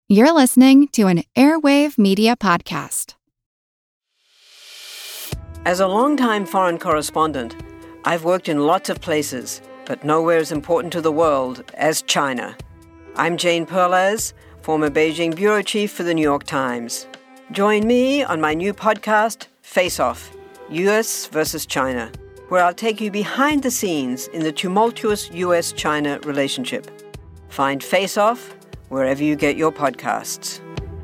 You're listening to an Airwave Media Podcast. As a longtime foreign correspondent, I've worked in lots of places, but nowhere as important to the world as China. I'm Jane Perlez, former Beijing bureau chief for the New York Times. Join me on my new podcast, Face Off, U.S. versus China, where I'll take you behind the scenes in the tumultuous U.S.-China relationship. Find Face Off wherever you get your podcasts.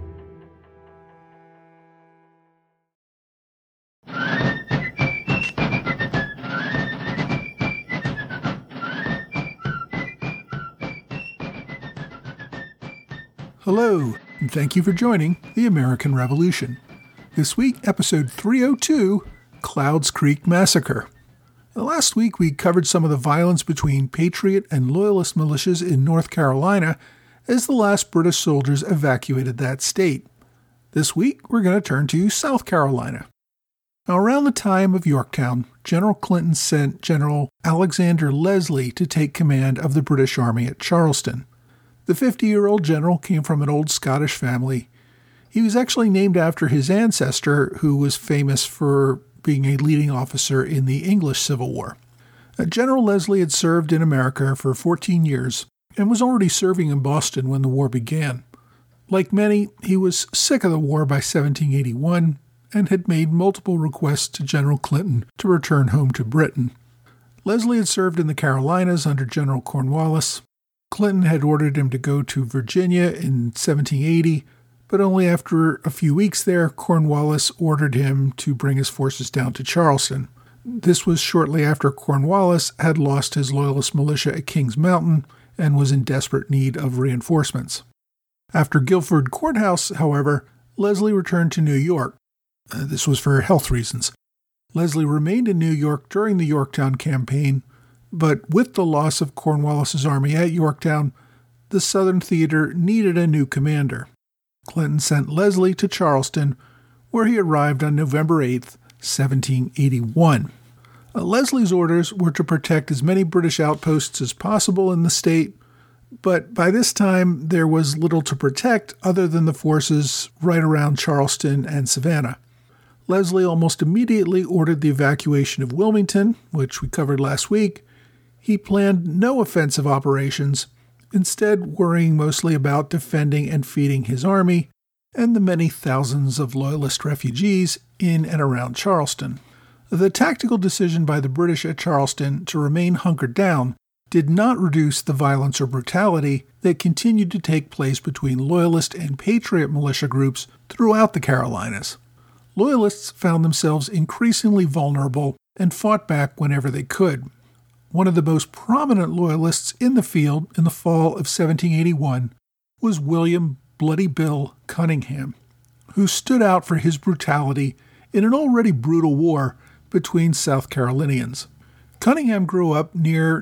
Hello, and thank you for joining The American Revolution. This week, episode 302, Clouds Creek Massacre. Last week, we covered some of the violence between Patriot and Loyalist militias in North Carolina as the last British soldiers evacuated that state. This week, we're going to turn to South Carolina. Now, around the time of Yorktown, General Clinton sent General Alexander Leslie to take command of the British Army at Charleston. The 50-year-old general came from an old Scottish family. He was actually named after his ancestor, who was famous for being a leading officer in the English Civil War. General Leslie had served in America for 14 years and was already serving in Boston when the war began. Like many, he was sick of the war by 1781 and had made multiple requests to General Clinton to return home to Britain. Leslie had served in the Carolinas under General Cornwallis. Clinton had ordered him to go to Virginia in 1780, but only after a few weeks there, Cornwallis ordered him to bring his forces down to Charleston. This was shortly after Cornwallis had lost his Loyalist militia at Kings Mountain and was in desperate need of reinforcements. After Guilford Courthouse, however, Leslie returned to New York. This was for health reasons. Leslie remained in New York during the Yorktown campaign, but with the loss of Cornwallis's army at Yorktown, the Southern Theater needed a new commander. Clinton sent Leslie to Charleston, where he arrived on November 8, 1781. Leslie's orders were to protect as many British outposts as possible in the state, but by this time there was little to protect other than the forces right around Charleston and Savannah. Leslie almost immediately ordered the evacuation of Wilmington, which we covered last week. He planned no offensive operations, instead worrying mostly about defending and feeding his army and the many thousands of Loyalist refugees in and around Charleston. The tactical decision by the British at Charleston to remain hunkered down did not reduce the violence or brutality that continued to take place between Loyalist and Patriot militia groups throughout the Carolinas. Loyalists found themselves increasingly vulnerable and fought back whenever they could. One of the most prominent Loyalists in the field in the fall of 1781 was William Bloody Bill Cunningham, who stood out for his brutality in an already brutal war between South Carolinians. Cunningham grew up near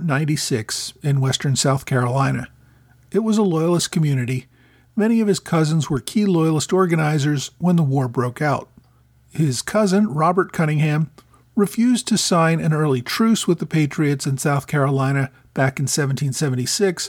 96 in western South Carolina. It was a Loyalist community. Many of his cousins were key Loyalist organizers when the war broke out. His cousin, Robert Cunningham, refused to sign an early truce with the Patriots in South Carolina back in 1776,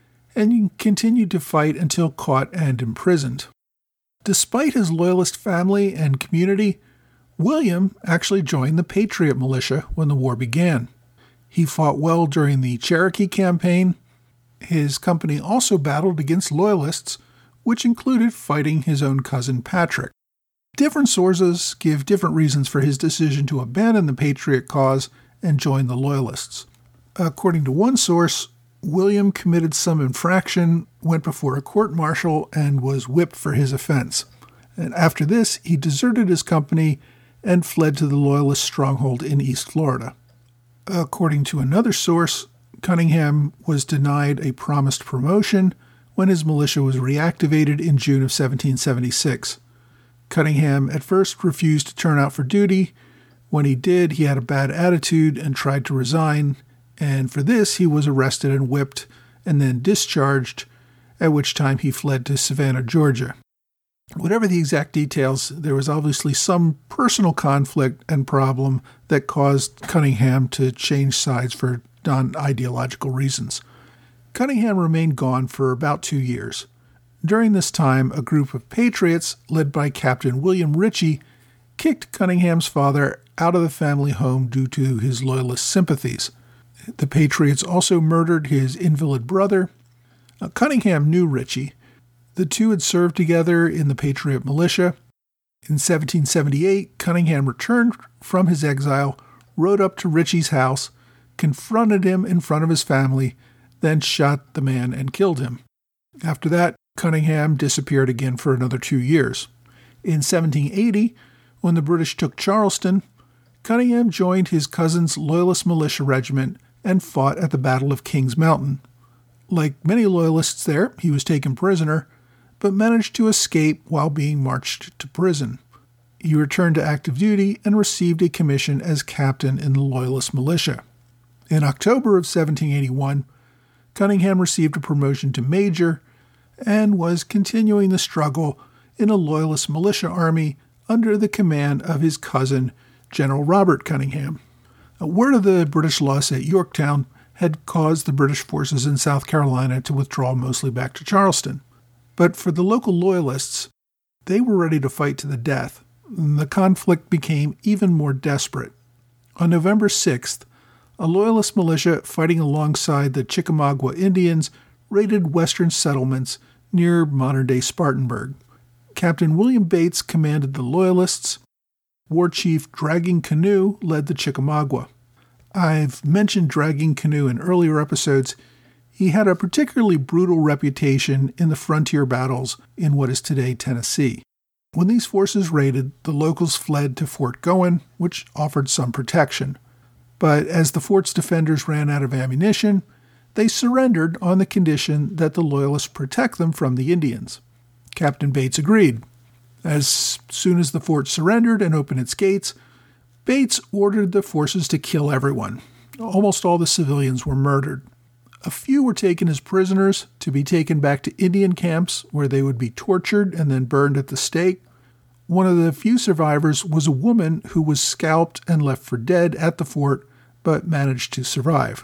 and continued to fight until caught and imprisoned. Despite his Loyalist family and community, William actually joined the Patriot militia when the war began. He fought well during the Cherokee campaign. His company also battled against Loyalists, which included fighting his own cousin Patrick. Different sources give different reasons for his decision to abandon the Patriot cause and join the Loyalists. According to one source, William committed some infraction, went before a court-martial, and was whipped for his offense. And after this, he deserted his company and fled to the Loyalist stronghold in East Florida. According to another source, Cunningham was denied a promised promotion when his militia was reactivated in June of 1776. Cunningham at first refused to turn out for duty. When he did, he had a bad attitude and tried to resign, and for this he was arrested and whipped and then discharged, at which time he fled to Savannah, Georgia. Whatever the exact details, there was obviously some personal conflict and problem that caused Cunningham to change sides for non-ideological reasons. Cunningham remained gone for about 2 years. During this time, a group of patriots, led by Captain William Ritchie, kicked Cunningham's father out of the family home due to his loyalist sympathies. The patriots also murdered his invalid brother. Cunningham knew Ritchie. The two had served together in the Patriot militia. In 1778, Cunningham returned from his exile, rode up to Ritchie's house, confronted him in front of his family, then shot the man and killed him. After that, Cunningham disappeared again for another 2 years. In 1780, when the British took Charleston, Cunningham joined his cousin's Loyalist militia regiment and fought at the Battle of Kings Mountain. Like many Loyalists there, he was taken prisoner, but managed to escape while being marched to prison. He returned to active duty and received a commission as captain in the Loyalist militia. In October of 1781, Cunningham received a promotion to major and was continuing the struggle in a Loyalist militia army under the command of his cousin, General Robert Cunningham. Word of the British loss at Yorktown had caused the British forces in South Carolina to withdraw mostly back to Charleston. But for the local Loyalists, they were ready to fight to the death. The conflict became even more desperate. On November 6th, a Loyalist militia fighting alongside the Chickamauga Indians raided western settlements near modern-day Spartanburg. Captain William Bates commanded the Loyalists. War Chief Dragging Canoe led the Chickamauga. I've mentioned Dragging Canoe in earlier episodes. He had a particularly brutal reputation in the frontier battles in what is today Tennessee. When these forces raided, the locals fled to Fort Goen, which offered some protection. But as the fort's defenders ran out of ammunition, they surrendered on the condition that the Loyalists protect them from the Indians. Captain Bates agreed. As soon as the fort surrendered and opened its gates, Bates ordered the forces to kill everyone. Almost all the civilians were murdered. A few were taken as prisoners to be taken back to Indian camps where they would be tortured and then burned at the stake. One of the few survivors was a woman who was scalped and left for dead at the fort, but managed to survive.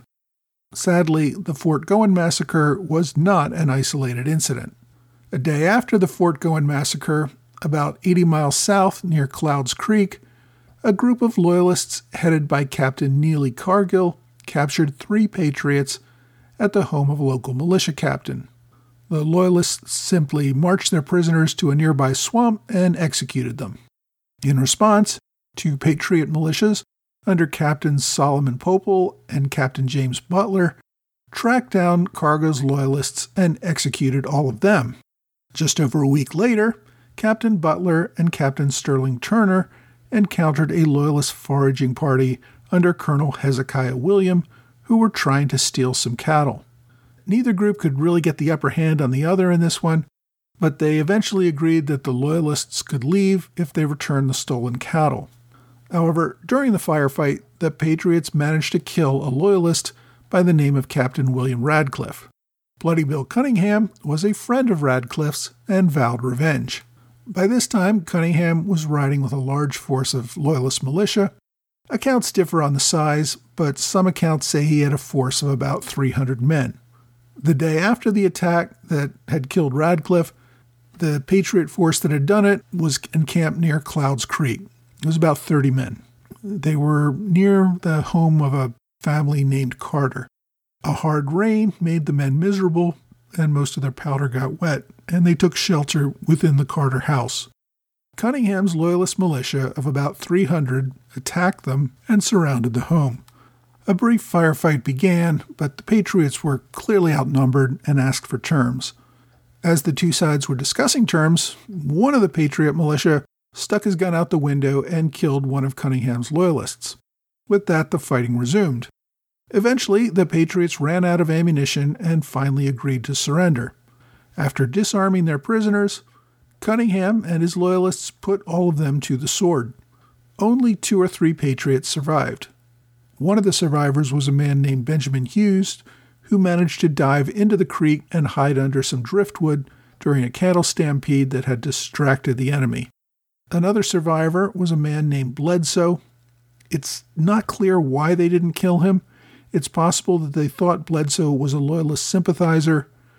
Sadly, the Fort Goen massacre was not an isolated incident. A day after the Fort Goen massacre, about 80 miles south near Clouds Creek, a group of Loyalists headed by Captain Neely Cargill captured 3 patriots at the home of a local militia captain. The Loyalists simply marched their prisoners to a nearby swamp and executed them. In response, 2 patriot militias under Captains Solomon Popel and Captain James Butler tracked down Cargill's Loyalists and executed all of them. Just over a week later, Captain Butler and Captain Sterling Turner encountered a Loyalist foraging party under Colonel Hezekiah William, who were trying to steal some cattle. Neither group could really get the upper hand on the other in this one, but they eventually agreed that the Loyalists could leave if they returned the stolen cattle. However, during the firefight, the Patriots managed to kill a Loyalist by the name of Captain William Radcliffe. Bloody Bill Cunningham was a friend of Radcliffe's and vowed revenge. By this time, Cunningham was riding with a large force of Loyalist militia. Accounts differ on the size, but some accounts say he had a force of about 300 men. The day after the attack that had killed Radcliffe, the Patriot force that had done it was encamped near Clouds Creek. It was about 30 men. They were near the home of a family named Carter. A hard rain made the men miserable, and most of their powder got wet, and they took shelter within the Carter house. Cunningham's Loyalist militia of about 300 attacked them and surrounded the home. A brief firefight began, but the Patriots were clearly outnumbered and asked for terms. As the two sides were discussing terms, one of the Patriot militia stuck his gun out the window and killed one of Cunningham's Loyalists. With that, the fighting resumed. Eventually, the Patriots ran out of ammunition and finally agreed to surrender. After disarming their prisoners, Cunningham and his Loyalists put all of them to the sword. Only 2 or 3 Patriots survived. One of the survivors was a man named Benjamin Hughes, who managed to dive into the creek and hide under some driftwood during a cattle stampede that had distracted the enemy. Another survivor was a man named Bledsoe. It's not clear why they didn't kill him. It's possible that they thought Bledsoe was a Loyalist sympathizer,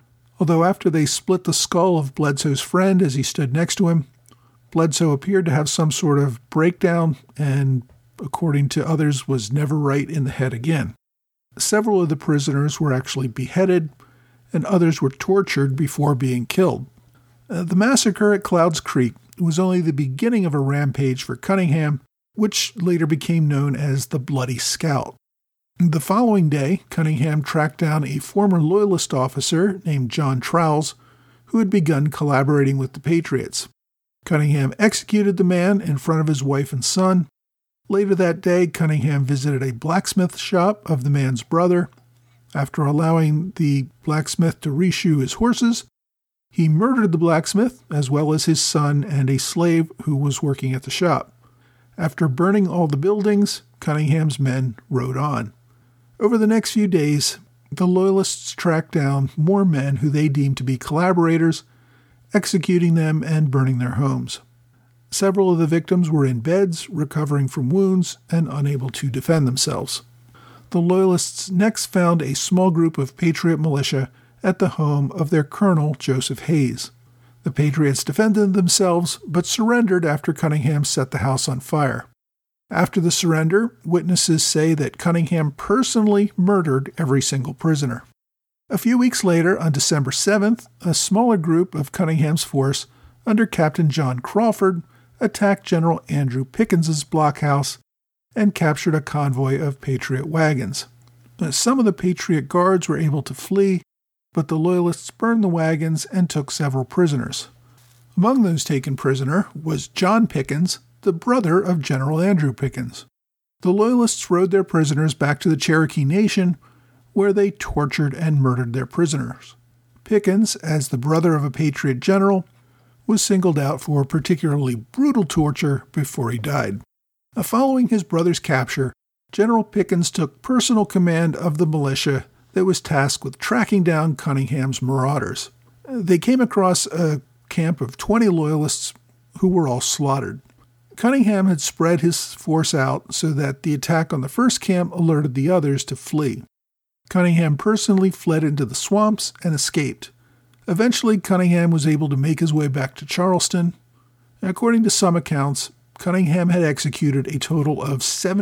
Although after they split the skull of Bledsoe's friend as he stood next to him, Bledsoe appeared to have some sort of breakdown and, according to others, was never right in the head again. Several of the prisoners were actually beheaded, and others were tortured before being killed. The massacre at Clouds Creek was only the beginning of a rampage for Cunningham, which later became known as the Bloody Scout. The following day, Cunningham tracked down a former Loyalist officer named John Trowles, who had begun collaborating with the Patriots. Cunningham executed the man in front of his wife and son. Later that day, Cunningham visited a blacksmith shop of the man's brother. After allowing the blacksmith to reshoe his horses, he murdered the blacksmith as well as his son and a slave who was working at the shop. After burning all the buildings, Cunningham's men rode on. Over the next few days, the Loyalists tracked down more men who they deemed to be collaborators, executing them and burning their homes. Several of the victims were in beds, recovering from wounds, and unable to defend themselves. The Loyalists next found a small group of Patriot militia at the home of their colonel, Joseph Hayes. The Patriots defended themselves, but surrendered after Cunningham set the house on fire. After the surrender, witnesses say that Cunningham personally murdered every single prisoner. A few weeks later, on December 7th, a smaller group of Cunningham's force, under Captain John Crawford, attacked General Andrew Pickens's blockhouse and captured a convoy of Patriot wagons. Some of the Patriot guards were able to flee, but the Loyalists burned the wagons and took several prisoners. Among those taken prisoner was John Pickens, the brother of General Andrew Pickens. The Loyalists rode their prisoners back to the Cherokee Nation, where they tortured and murdered their prisoners. Pickens, as the brother of a Patriot general, was singled out for particularly brutal torture before he died. Following his brother's capture, General Pickens took personal command of the militia that was tasked with tracking down Cunningham's marauders. They came across a camp of 20 Loyalists who were all slaughtered. Cunningham had spread his force out so that the attack on the first camp alerted the others to flee. Cunningham personally fled into the swamps and escaped. Eventually, Cunningham was able to make his way back to Charleston. According to some accounts, Cunningham had executed a total of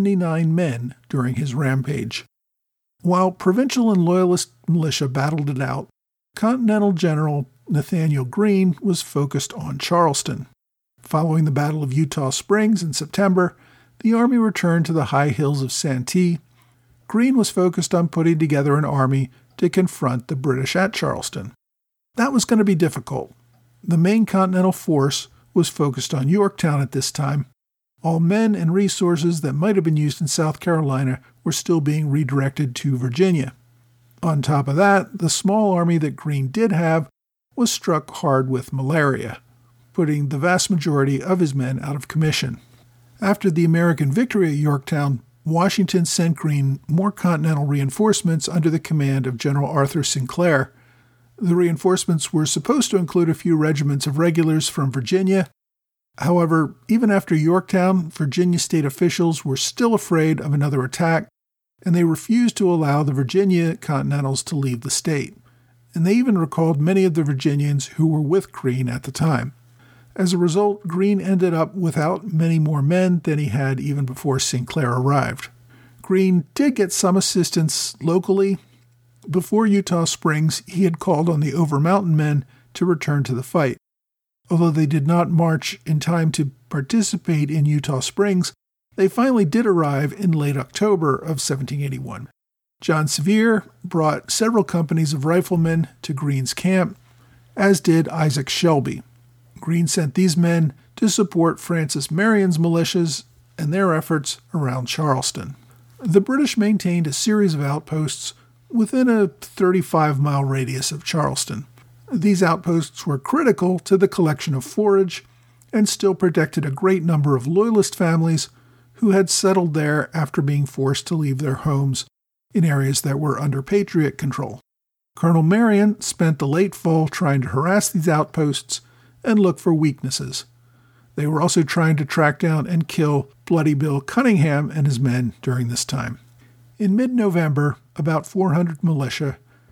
79 men during his rampage. While provincial and Loyalist militia battled it out, Continental General Nathanael Greene was focused on Charleston. Following the Battle of Eutaw Springs in September, the army returned to the high hills of Santee. Greene was focused on putting together an army to confront the British at Charleston. That was going to be difficult. The main Continental force was focused on Yorktown at this time. All men and resources that might have been used in South Carolina were still being redirected to Virginia. On top of that, the small army that Greene did have was struck hard with malaria, putting the vast majority of his men out of commission. After the American victory at Yorktown, Washington sent Greene more Continental reinforcements under the command of General Arthur Sinclair. The reinforcements were supposed to include a few regiments of regulars from Virginia. However, even after Yorktown, Virginia state officials were still afraid of another attack, and they refused to allow the Virginia Continentals to leave the state. And they even recalled many of the Virginians who were with Greene at the time. As a result, Greene ended up without many more men than he had even before Sinclair arrived. Greene did get some assistance locally. Before Eutaw Springs, he had called on the Over-Mountain men to return to the fight. Although they did not march in time to participate in Eutaw Springs, they finally did arrive in late October of 1781. John Sevier brought several companies of riflemen to Greene's camp, as did Isaac Shelby. Greene sent these men to support Francis Marion's militias and their efforts around Charleston. The British maintained a series of outposts within a 35-mile radius of Charleston. These outposts were critical to the collection of forage and still protected a great number of Loyalist families who had settled there after being forced to leave their homes in areas that were under Patriot control. Colonel Marion spent the late fall trying to harass these outposts and look for weaknesses. They were also trying to track down and kill Bloody Bill Cunningham and his men during this time. In mid-November, about 400 militia,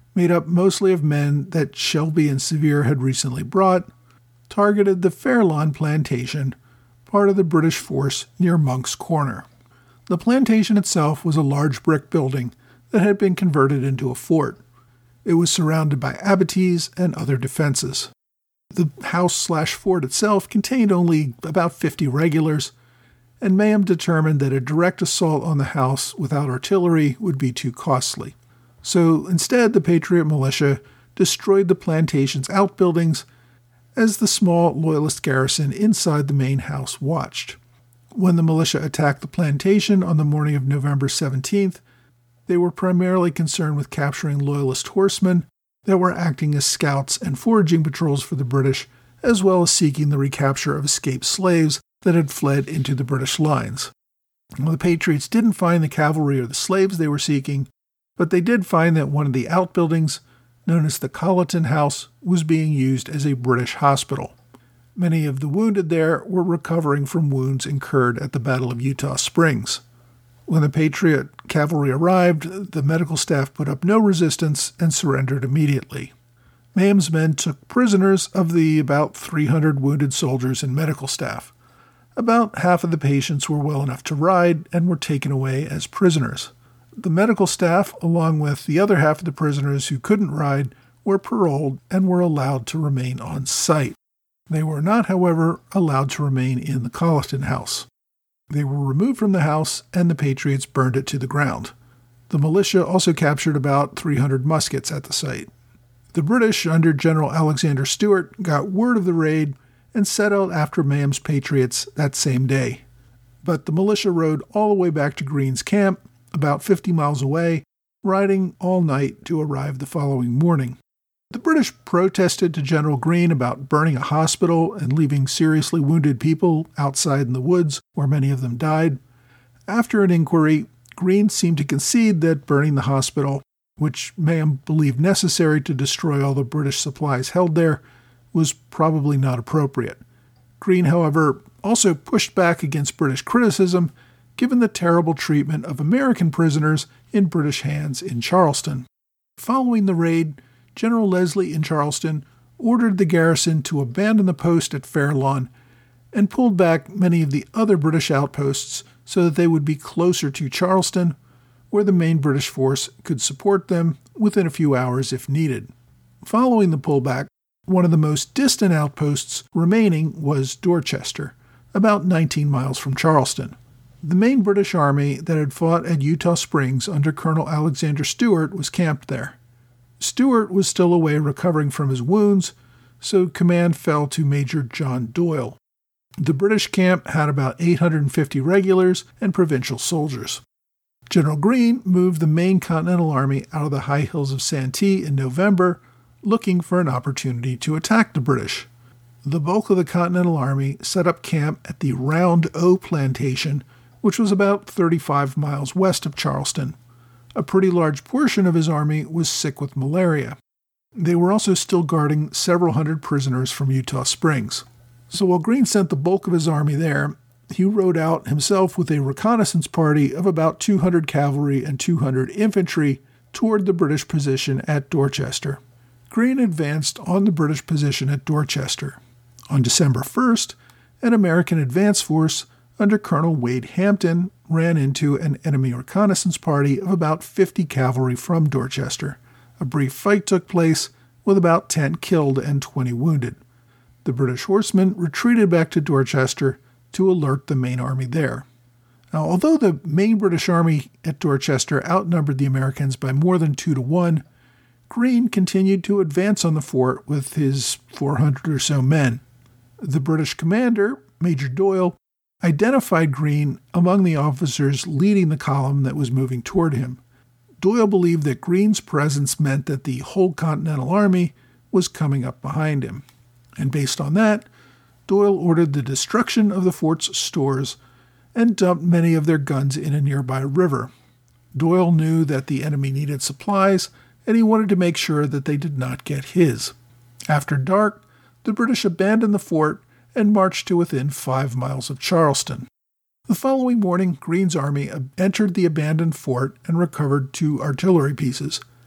made up mostly of men that Shelby and Sevier had recently brought, targeted the Fairlawn Plantation, part of the British force near Monk's Corner. The plantation itself was a large brick building that had been converted into a fort. It was surrounded by abatis and other defenses. The house/fort itself contained only about 50 regulars, and Mayhem determined that a direct assault on the house without artillery would be too costly. So instead, the Patriot militia destroyed the plantation's outbuildings as the small Loyalist garrison inside the main house watched. When the militia attacked the plantation on the morning of November 17th, they were primarily concerned with capturing Loyalist horsemen that were acting as scouts and foraging patrols for the British, as well as seeking the recapture of escaped slaves that had fled into the British lines. Well, the Patriots didn't find the cavalry or the slaves they were seeking, but they did find that one of the outbuildings, known as the Colleton House, was being used as a British hospital. Many of the wounded there were recovering from wounds incurred at the Battle of Eutaw Springs. When the Patriot cavalry arrived, the medical staff put up no resistance and surrendered immediately. Mayhem's men took prisoners of the about 300 wounded soldiers and medical staff. About half of the patients were well enough to ride and were taken away as prisoners. The medical staff, along with the other half of the prisoners who couldn't ride, were paroled and were allowed to remain on site. They were not, however, allowed to remain in the Colleton House. They were removed from the house, and the Patriots burned it to the ground. The militia also captured about 300 muskets at the site. The British, under General Alexander Stewart, got word of the raid and set out after Mayhem's Patriots that same day. But the militia rode all the way back to Greene's camp, about 50 miles away, riding all night to arrive the following morning. The British protested to General Greene about burning a hospital and leaving seriously wounded people outside in the woods, where many of them died. After an inquiry, Greene seemed to concede that burning the hospital, which Mayhem believed necessary to destroy all the British supplies held there, was probably not appropriate. Greene, however, also pushed back against British criticism, given the terrible treatment of American prisoners in British hands in Charleston. Following the raid, General Leslie in Charleston ordered the garrison to abandon the post at Fairlawn and pulled back many of the other British outposts so that they would be closer to Charleston, where the main British force could support them within a few hours if needed. Following the pullback, one of the most distant outposts remaining was Dorchester, about 19 miles from Charleston. The main British army that had fought at Eutaw Springs under Colonel Alexander Stewart was camped there. Stewart was still away recovering from his wounds, so command fell to Major John Doyle. The British camp had about 850 regulars and provincial soldiers. General Greene moved the main Continental Army out of the high hills of Santee in November, looking for an opportunity to attack the British. The bulk of the Continental Army set up camp at the Round O Plantation, which was about 35 miles west of Charleston. A pretty large portion of his army was sick with malaria. They were also still guarding several hundred prisoners from Eutaw Springs. So while Greene sent the bulk of his army there, he rode out himself with a reconnaissance party of about 200 cavalry and 200 infantry toward the British position at Dorchester. Greene advanced on the British position at Dorchester. On December 1st, an American advance force under Colonel Wade Hampton ran into an enemy reconnaissance party of about 50 cavalry from Dorchester. A brief fight took place, with about 10 killed and 20 wounded. The British horsemen retreated back to Dorchester to alert the main army there. Now, although the main British army at Dorchester outnumbered the Americans by more than 2-1, Greene continued to advance on the fort with his 400 or so men. The British commander, Major Doyle, identified Greene among the officers leading the column that was moving toward him. Doyle believed that Greene's presence meant that the whole Continental Army was coming up behind him. And based on that, Doyle ordered the destruction of the fort's stores and dumped many of their guns in a nearby river. Doyle knew that the enemy needed supplies, and he wanted to make sure that they did not get his. After dark, the British abandoned the fort and marched to within 5 miles of Charleston. The following morning, Greene's army entered the abandoned fort and recovered 2 artillery pieces.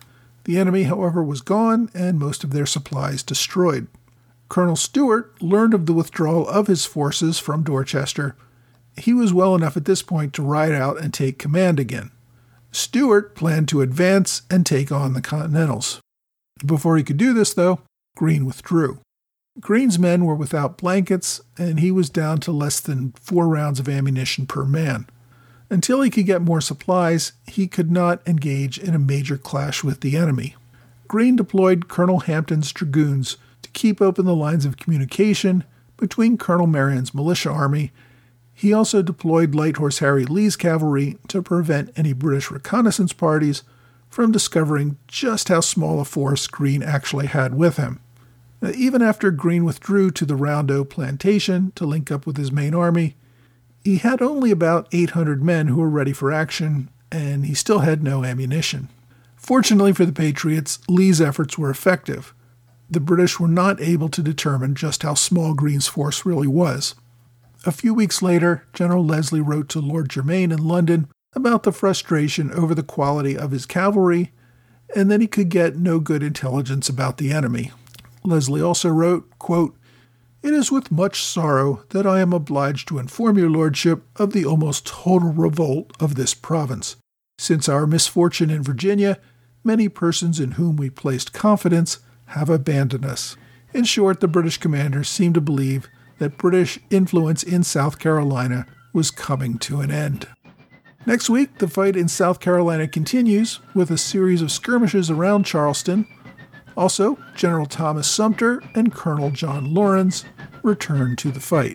The enemy, however, was gone and most of their supplies destroyed. Colonel Stewart learned of the withdrawal of his forces from Dorchester. He was well enough at this point to ride out and take command again. Stewart planned to advance and take on the Continentals. Before he could do this, though, Greene withdrew. Greene's men were without blankets, and he was down to less than 4 rounds of ammunition per man. Until he could get more supplies, he could not engage in a major clash with the enemy. Greene deployed Colonel Hampton's dragoons to keep open the lines of communication between Colonel Marion's militia army. He also deployed Light Horse Harry Lee's cavalry to prevent any British reconnaissance parties from discovering just how small a force Greene actually had with him. Even after Greene withdrew to the Round Oak Plantation to link up with his main army, he had only about 800 men who were ready for action, and he still had no ammunition. Fortunately for the Patriots, Lee's efforts were effective. The British were not able to determine just how small Greene's force really was. A few weeks later, General Leslie wrote to Lord Germain in London about the frustration over the quality of his cavalry, and that he could get no good intelligence about the enemy. Leslie also wrote, quote, "It is with much sorrow that I am obliged to inform your lordship of the almost total revolt of this province. Since our misfortune in Virginia, many persons in whom we placed confidence have abandoned us." In short, the British commanders seemed to believe that British influence in South Carolina was coming to an end. Next week, the fight in South Carolina continues with a series of skirmishes around Charleston. Also, General Thomas Sumter and Colonel John Laurens return to the fight.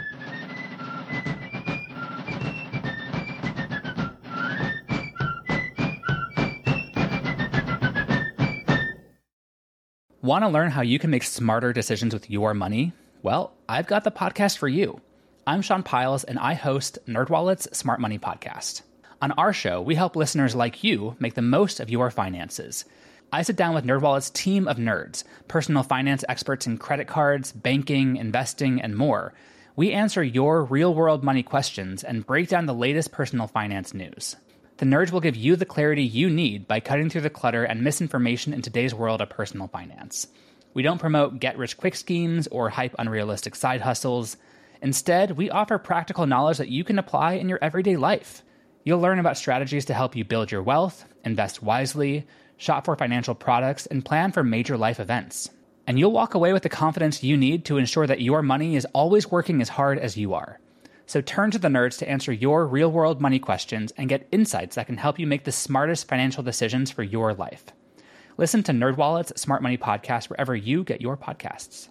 Want to learn how you can make smarter decisions with your money? Well, I've got the podcast for you. I'm Sean Piles, and I host NerdWallet's Smart Money Podcast. On our show, we help listeners like you make the most of your finances. I sit down with NerdWallet's team of nerds, personal finance experts in credit cards, banking, investing, and more. We answer your real-world money questions and break down the latest personal finance news. The nerds will give you the clarity you need by cutting through the clutter and misinformation in today's world of personal finance. We don't promote get-rich-quick schemes or hype unrealistic side hustles. Instead, we offer practical knowledge that you can apply in your everyday life. You'll learn about strategies to help you build your wealth, invest wisely, shop for financial products, and plan for major life events. And you'll walk away with the confidence you need to ensure that your money is always working as hard as you are. So turn to the nerds to answer your real-world money questions and get insights that can help you make the smartest financial decisions for your life. Listen to NerdWallet's Smart Money Podcast wherever you get your podcasts.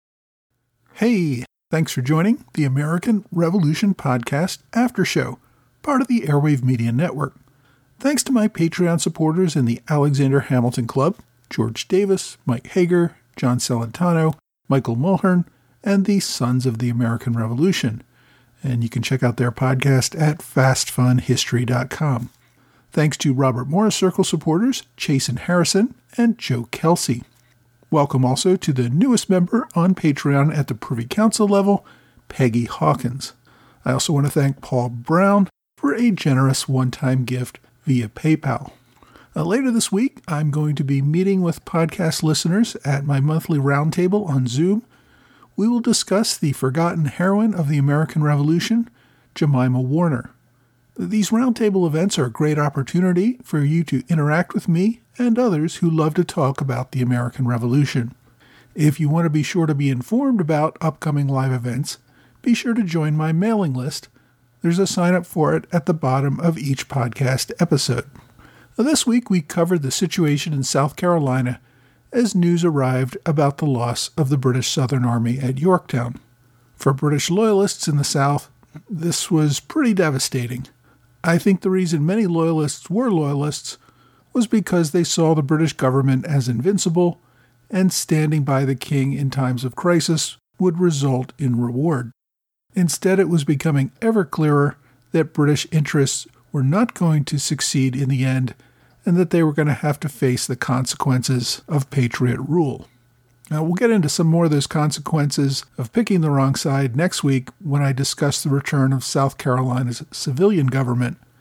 Hey, thanks for joining the American Revolution Podcast After Show, part of the Airwave Media Network. Thanks to my Patreon supporters in the Alexander Hamilton Club, George Davis, Mike Hager, John Celentano, Michael Mulhern, and the Sons of the American Revolution. And you can check out their podcast at fastfunhistory.com. Thanks to Robert Morris Circle supporters, Chasen Harrison and Joe Kelsey. Welcome also to the newest member on Patreon at the Privy Council level, Peggy Hawkins. I also want to thank Paul Brown for a generous one-time gift via PayPal. Later this week, I'm going to be meeting with podcast listeners at my monthly roundtable on Zoom. We will discuss the forgotten heroine of the American Revolution, Jemima Warner. These roundtable events are a great opportunity for you to interact with me and others who love to talk about the American Revolution. If you want to be sure to be informed about upcoming live events, be sure to join my mailing list. There's a sign-up for it at the bottom of each podcast episode. This week, we covered the situation in South Carolina as news arrived about the loss of the British Southern Army at Yorktown. For British loyalists in the South, this was pretty devastating. I think the reason many loyalists were loyalists was because they saw the British government as invincible, and standing by the king in times of crisis would result in reward. Instead, it was becoming ever clearer that British interests were not going to succeed in the end, and that they were going to have to face the consequences of Patriot rule. Now, we'll get into some more of those consequences of picking the wrong side next week when I discuss the return of South Carolina's civilian government.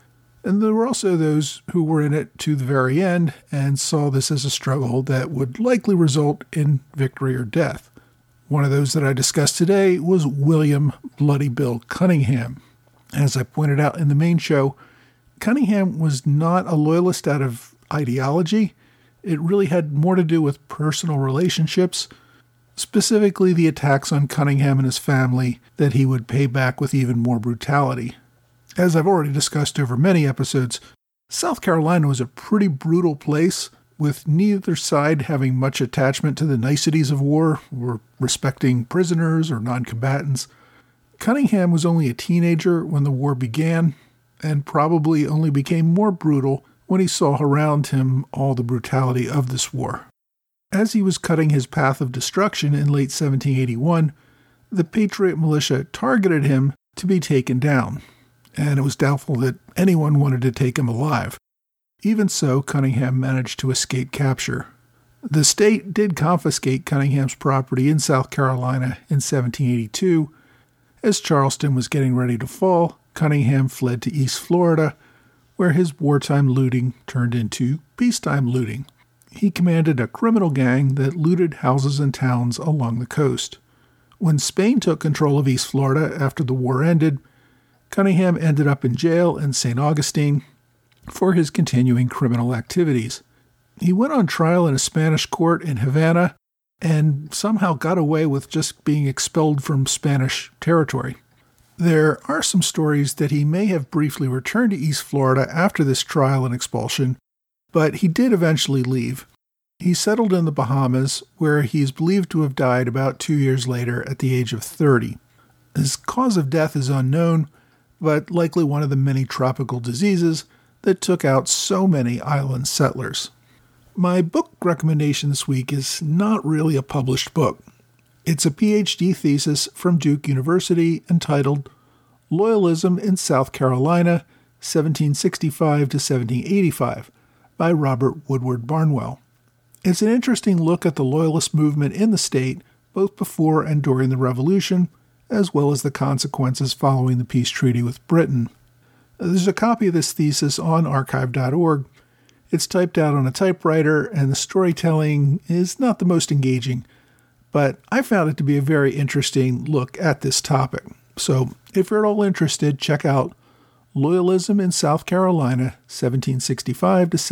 And there were also those who were in it to the very end and saw this as a struggle that would likely result in victory or death. One of those that I discussed today was William Bloody Bill Cunningham. As I pointed out in the main show, Cunningham was not a loyalist out of ideology. It really had more to do with personal relationships, specifically the attacks on Cunningham and his family that he would pay back with even more brutality. As I've already discussed over many episodes, South Carolina was a pretty brutal place, with neither side having much attachment to the niceties of war or respecting prisoners or non-combatants. Cunningham was only a teenager when the war began, and probably only became more brutal when he saw around him all the brutality of this war. As he was cutting his path of destruction in late 1781, the Patriot militia targeted him to be taken down, and it was doubtful that anyone wanted to take him alive. Even so, Cunningham managed to escape capture. The state did confiscate Cunningham's property in South Carolina in 1782. As Charleston was getting ready to fall, Cunningham fled to East Florida, where his wartime looting turned into peacetime looting. He commanded a criminal gang that looted houses and towns along the coast. When Spain took control of East Florida after the war ended, Cunningham ended up in jail in St. Augustine for his continuing criminal activities. He went on trial in a Spanish court in Havana and somehow got away with just being expelled from Spanish territory. There are some stories that he may have briefly returned to East Florida after this trial and expulsion, but he did eventually leave. He settled in the Bahamas, where he is believed to have died about 2 years later at the age of 30. His cause of death is unknown, but likely one of the many tropical diseases that took out so many island settlers. My book recommendation this week is not really a published book. It's a PhD thesis from Duke University entitled Loyalism in South Carolina, 1765 to 1785, by Robert Woodward Barnwell. It's an interesting look at the Loyalist movement in the state, both before and during the Revolution, as well as the consequences following the peace treaty with Britain. There's a copy of this thesis on archive.org. It's typed out on a typewriter, and the storytelling is not the most engaging, but I found it to be a very interesting look at this topic. So if you're at all interested, check out Loyalism in South Carolina, 1765 to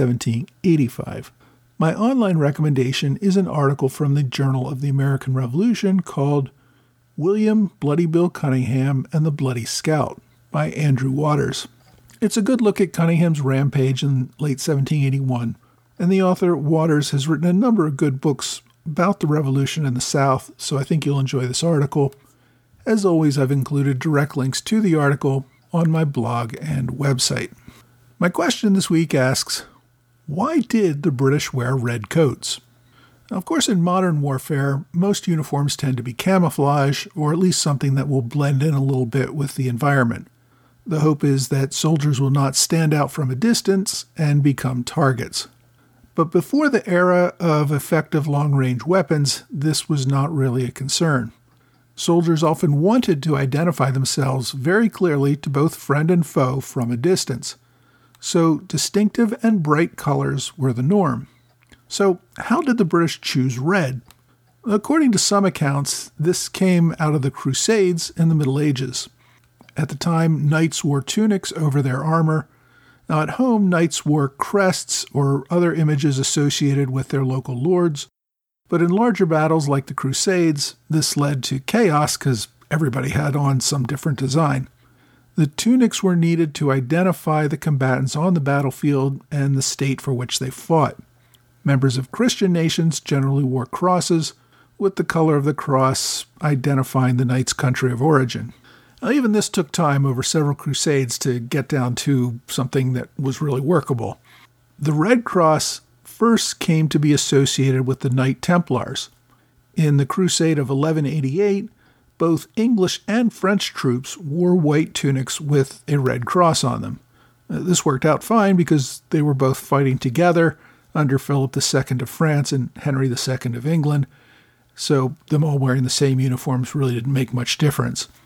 1785. My online recommendation is an article from the Journal of the American Revolution called William Bloody Bill Cunningham and the Bloody Scout by Andrew Waters. It's a good look at Cunningham's rampage in late 1781, and the author, Waters, has written a number of good books about the Revolution in the South, so I think you'll enjoy this article. As always, I've included direct links to the article on my blog and website. My question this week asks, why did the British wear red coats? Now, of course, in modern warfare, most uniforms tend to be camouflage, or at least something that will blend in a little bit with the environment. The hope is that soldiers will not stand out from a distance and become targets. But before the era of effective long-range weapons, this was not really a concern. Soldiers often wanted to identify themselves very clearly to both friend and foe from a distance. So distinctive and bright colors were the norm. So how did the British choose red? According to some accounts, this came out of the Crusades in the Middle Ages. At the time, knights wore tunics over their armor. Now, at home, knights wore crests or other images associated with their local lords. But in larger battles like the Crusades, this led to chaos because everybody had on some different design. The tunics were needed to identify the combatants on the battlefield and the state for which they fought. Members of Christian nations generally wore crosses, with the color of the cross identifying the knight's country of origin. Now, even this took time over several crusades to get down to something that was really workable. The Red Cross first came to be associated with the Knight Templars. In the Crusade of 1188, both English and French troops wore white tunics with a red cross on them. This worked out fine because they were both fighting together under Philip II of France and Henry II of England, so them all wearing the same uniforms really didn't make much difference.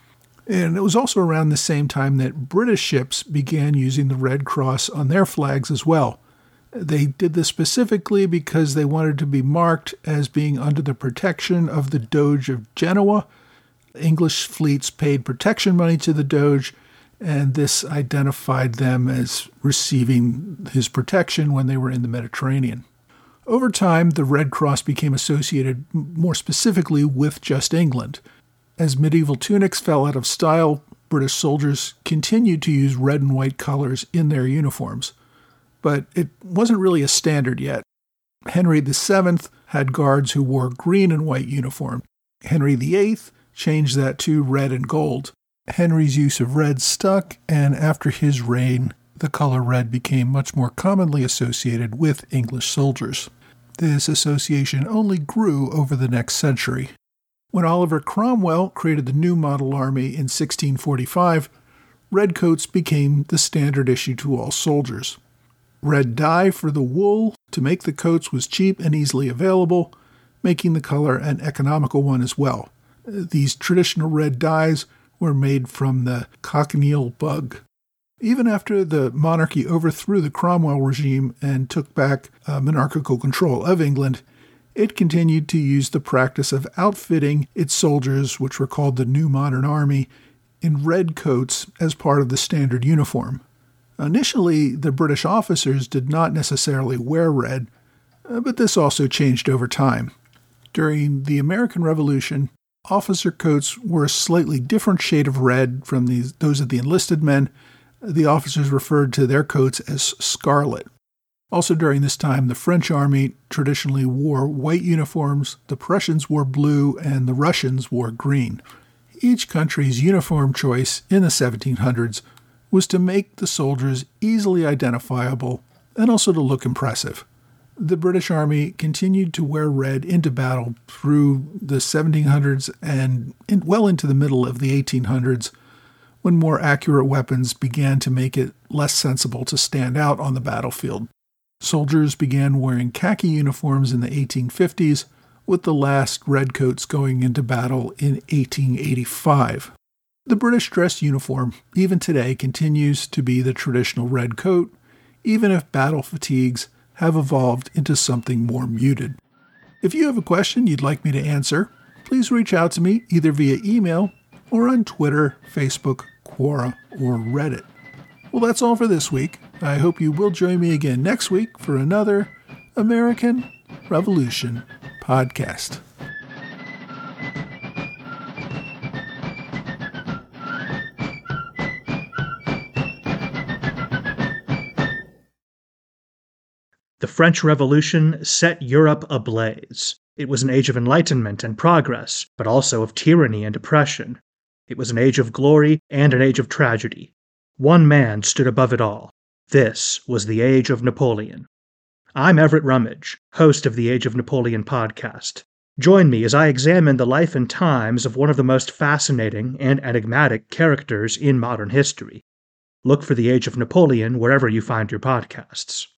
And it was also around the same time that British ships began using the Red Cross on their flags as well. They did this specifically because they wanted to be marked as being under the protection of the Doge of Genoa. English fleets paid protection money to the Doge, and this identified them as receiving his protection when they were in the Mediterranean. Over time, the Red Cross became associated more specifically with just England. As medieval tunics fell out of style, British soldiers continued to use red and white colors in their uniforms. But it wasn't really a standard yet. Henry VII had guards who wore green and white uniform. Henry VIII changed that to red and gold. Henry's use of red stuck, and after his reign, the color red became much more commonly associated with English soldiers. This association only grew over the next century. When Oliver Cromwell created the New Model Army in 1645, red coats became the standard issue to all soldiers. Red dye for the wool to make the coats was cheap and easily available, making the color an economical one as well. These traditional red dyes were made from the cochineal bug. Even after the monarchy overthrew the Cromwell regime and took back monarchical control of England, it continued to use the practice of outfitting its soldiers, which were called the New Modern Army, in red coats as part of the standard uniform. Initially, the British officers did not necessarily wear red, but this also changed over time. During the American Revolution, officer coats were a slightly different shade of red from those of the enlisted men. The officers referred to their coats as scarlet. Also during this time, the French army traditionally wore white uniforms, the Prussians wore blue, and the Russians wore green. Each country's uniform choice in the 1700s was to make the soldiers easily identifiable and also to look impressive. The British Army continued to wear red into battle through the 1700s and well into the middle of the 1800s, when more accurate weapons began to make it less sensible to stand out on the battlefield. Soldiers began wearing khaki uniforms in the 1850s, with the last redcoats going into battle in 1885. The British dress uniform, even today, continues to be the traditional red coat, even if battle fatigues have evolved into something more muted. If you have a question you'd like me to answer, please reach out to me either via email or on Twitter, Facebook, Quora, or Reddit. Well, that's all for this week. I hope you will join me again next week for another American Revolution podcast. The French Revolution set Europe ablaze. It was an age of enlightenment and progress, but also of tyranny and oppression. It was an age of glory and an age of tragedy. One man stood above it all. This was the Age of Napoleon. I'm Everett Rummage, host of the Age of Napoleon podcast. Join me as I examine the life and times of one of the most fascinating and enigmatic characters in modern history. Look for the Age of Napoleon wherever you find your podcasts.